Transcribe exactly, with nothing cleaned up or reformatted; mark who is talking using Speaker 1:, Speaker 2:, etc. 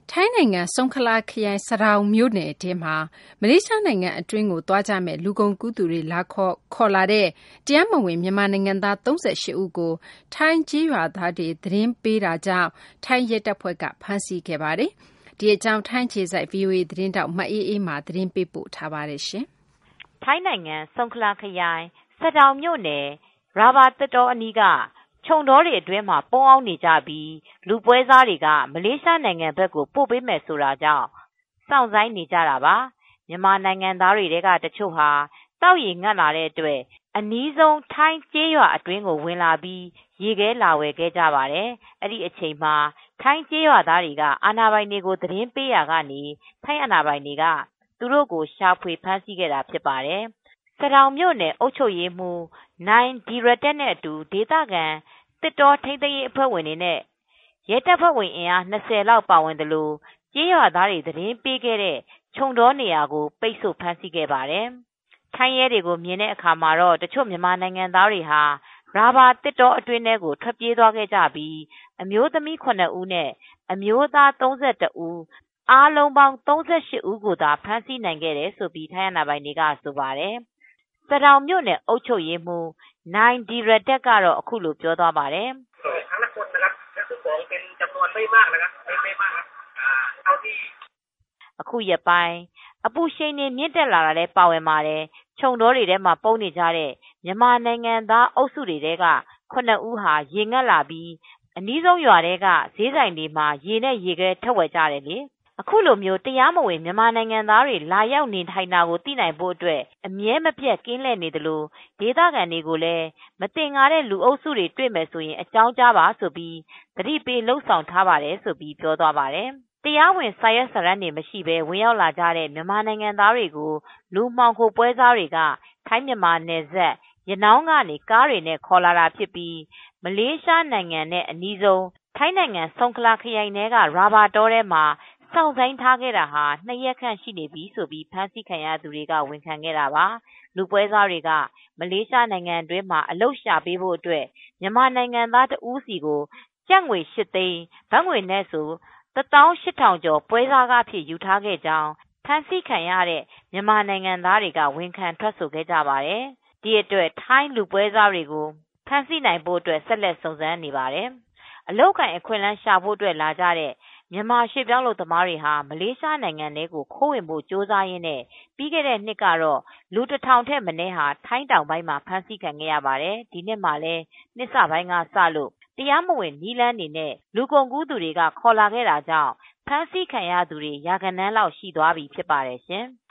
Speaker 1: ထိုင်းနိုင်ငံဆုန်ခလာခရိုင်စရောင်မြို့နယ်ထဲမှာမလေးရှားနိုင်ငံအတွင်းကိုသွားကြမယ့်လူကုန်ကူးသူတွေလာခေါ်ခေါ်လာတဲ့တရားမဝင်မြန်မာနိုင်ငံသား၃၈ဦးကိုထိုင်းကြေးရွာသားတွေသတင်းပေးတာကြောင့်ထိုင်းရဲတပ်ဖွဲ့ကဖမ်းဆီးခဲ့ပါတယ်။ဒီအကြောင်းထိုင်းခြေစိုက် ဗွီအိုအေ သတင်းတောက်မအေးအေးမာသတင်းပေးပို့ထားပါတယ်ရှင်
Speaker 2: ။ထိုင်းနိုင်ငံဆုန်ခလာခရိုင်စရောင်မြို့နယ်ရာဘာသစ်တောအနီးကခြုံတောတွေအတွင်းမှာပုန်းအောင်နေကြပြီးလူပွဲစားတွေကမလေးရှားနိုင်ငံဘက်ကိုပို့ပေးမယ်ဆိုတာကြောင့်စောင့်ဆိုင်းနေကြတာပါမြန်မာနိုင်ငံသားတွေတဲကတချို့ဟာတောက်ရီငတ်လာတဲ့အတွက်အနီးဆုံးထိုင်းကျေးရွာအတွင်းကိုဝင်လာပြီးရေခဲလာဝယ်ခဲ့ကြပါတယ်အဲ့ဒီအချိန်မှာထိုင်းကျေးရွာသားတွေကအာဏာပိုင်တွေကိုသတင်းပေးရကနေထိုင်းအာဏာပိုင်တွေကသူတို့ကိုရှာဖွေဖမ်းဆီးခဲ့တာဖြစ်ပါတယ်စရောင်မြို့နယ်အုပ်ချုပ်ရေးမှူးနိုင်ဒီရတက်နဲ့အတူဒေသခံတစ်တော်ထိန်းသိမ်းရေးအဖွဲ့ဝင်တွေနဲ့ရဲတပ်ဖွဲ့ဝင်အင်အား၂၀လောက်ပါဝင်တယ်လို့ကြေးရွာသားတွေသတင်းပေးခဲ့တဲ့ခြုံတော်နေရာကိုပိတ်ဆို့ဖမ်းဆီးခဲ့ပါတယ်။ထိုင်းရဲတွေကိုမြင်တဲ့အခါမှာတော့တချို့မြန်မာနိုင်ငံသားတွေဟာရာဘာတစ်တော်အတွင်းထဲကိုထွက်ပြေးသွားခဲ့ကြပြီးအမျိုးသမီး၇ဦးနဲ့အမျိုးသား၃၁ဦးအားလုံးပေါင်း၃၈ဦးကိုသာဖမ်းဆီးနိုင်ခဲ့တယ်လို့ထိုင်းအာဏာပိုင်တွေကဆိုပါတယ်။စရောင်မြို့နယ်အုပ်ချုပ်ရေးမှူးနိုင်ဒီရတက်ကတော့အခုလိုပြောသွားပါတယ်။အခုရက်ပိုင်းအပူရှိန်တွေမြင့်တက်လာတာလည်းပါဝင်ပါတယ်။ခြုံတော်တွေထဲမှာပုန်းနေကြတဲ့မြန်မာနိုင်ငံသားအုပ်စုတွေထဲကခုနှစ်ဦးဟာရေငတ်လာပြီးအနီးဆုံးရွာတွေကဈေးဆိုင်တွေမှာရေနဲ့ရေခဲထက်ဝယ်ကြတယ်လေ။အခုလိုမျိုးတရားမဝင်မြန်မာနိုင်ငံသားတွေလာရောက်နေထိုင်တာကိုသိနိုင်ဖို့အတွက်အမြဲမပြတ်ကင်းလှည့်နေသလိုဒေသခံတွေကိုလည်းမတင်ငါတဲ့လူအုပ်စုတွေတွေ့မယ်ဆိုရင်အကြောင်းကြားပါဆိုပြီးသတိပေးလှုပ်ဆောင်ထားပါတယ်ဆိုပြီးပြောသွားပါတယ်။တရားဝင်စာရွက်စာတမ်းတွေမရှိဘဲဝင်ရောက်လာကြတဲ့မြန်မာနိုင်ငံသားတွေကိုလူမှောင်ခိုပွဲစားတွေကထိုင်းမြန်မာနယ်စပ်ရနောင်းကနေကားတွေနဲ့ခေါ်လာတာဖြစ်ပြီးမလေးရှားနိုင်ငံနဲ့အနီးဆုံးထိုင်းနိုင်ငံဆုန်ခလာခရိုင်ထဲကရာဘာတောထဲမှာစောင့်ဆိုင်းထားခဲ့တာဟာနှစ်ရက်ခန့်ရှိနေပြီဆိုပြီးဖမ်းဆီးခံရသူတွေကဝန်ခံခဲ့တာပါလူပွဲစားတွေကမလေးရှားနိုင်ငံအတွင်းမှာအလုပ်ရှာပေးဖို့အတွက်မြန်မာနိုင်ငံသားတဦးစီကိုကျပ်ငွေ၈သိန်းဘတ်ငွေနဲ့ဆိုတသောင်းရှစ်ထောင်ကျော်ပွဲစားကားဖြစ်ယူထားခဲ့ကြောင်းဖမ်းဆီးခံရတဲ့မြန်မာနိုင်ငံသားတွေကဝန်ခံထွက်ဆိုခဲ့ကြပါတယ်ဒီအတွက်ထိုင်းလူပွဲစားတွေကိုဖမ်းဆီးနိုင်ဖို့အတွက်ဆက်လက်စုံစမ်းနေပါတယ်အလောက်ကိုင်အခွင့်အလမ်းရှာဖို့အတွက်လာကြတဲ့မြန်မာရွှေပြောင်းလုပ်သမားတွေဟာမလေးရှားနိုင်ငံထဲကိုခိုးဝင်ဖို့ကြိုးစားရင်းနဲ့ပြီးခဲ့တဲ့နှစ်ကတော့လူတစ်ထောင်ထက်မနည်းဟာထိုင်းတောင်ပိုင်းမှာဖမ်းဆီးခံခဲ့ရပါတယ်ဒီနှစ်မှာလည်းနှစ်စပိုင်းကစလို့တရားမဝင်နီးလန်းနေနဲ့လူကုန်ကူးသူတွေကခေါ်လာခဲ့တာကြောင့်ဖမ်းဆီးခံရသူတွေရာဂဏန်းလောက်ရှိသွားပြီဖြစ်ပါတယ်ရှင်။